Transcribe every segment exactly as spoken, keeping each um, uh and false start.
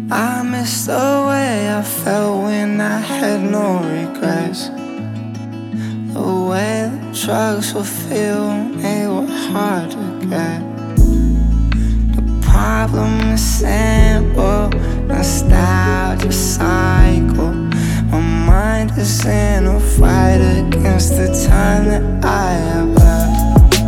I miss the way I felt when I had no regrets. The way the drugs would feel when they were hard to get. The problem is simple, nostalgia cycle. My mind is in a fight against the time that I have left.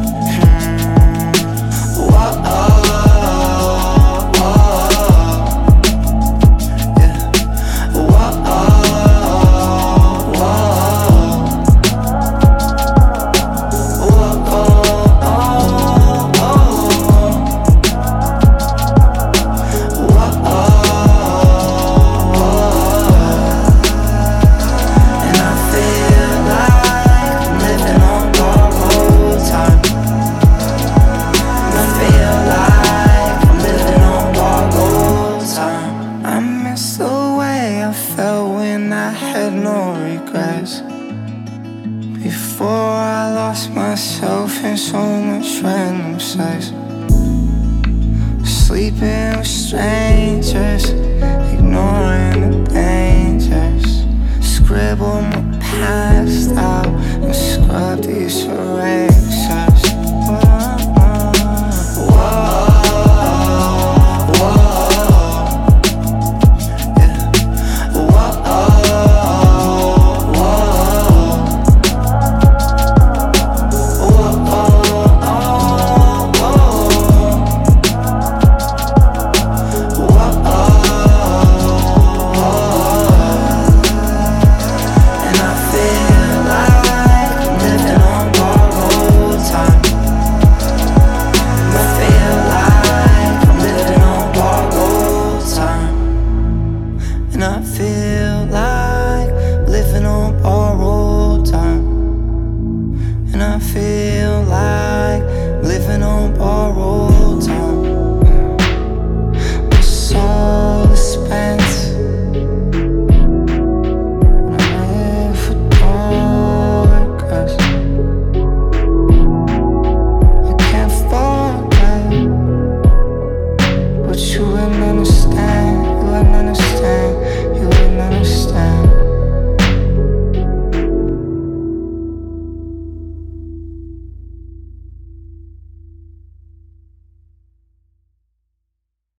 Before I lost myself in so much random sex, sleeping with strangers.